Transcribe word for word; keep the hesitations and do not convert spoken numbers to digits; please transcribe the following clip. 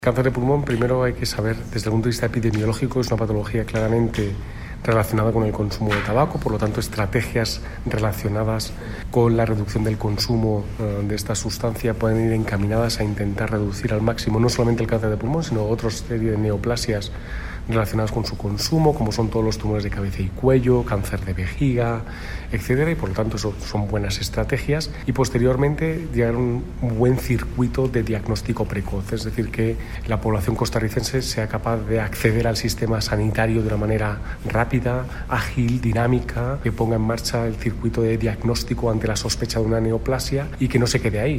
Cáncer de pulmón, primero hay que saber, desde el punto de vista epidemiológico, es una patología claramente relacionada con el consumo de tabaco, por lo tanto estrategias relacionadas con la reducción del consumo uh, de esta sustancia pueden ir encaminadas a intentar reducir al máximo no solamente el cáncer de pulmón, sino otra serie de neoplasias relacionadas con su consumo, como son todos los tumores de cabeza y cuello, cáncer de vejiga, etcétera, y por lo tanto eso son buenas estrategias. Y posteriormente llegar a un buen circuito de diagnóstico precoz, es decir, que la población costarricense sea capaz de acceder al sistema sanitario de una manera rápida, ágil, dinámica, que ponga en marcha el circuito de diagnóstico ante la sospecha de una neoplasia y que no se quede ahí,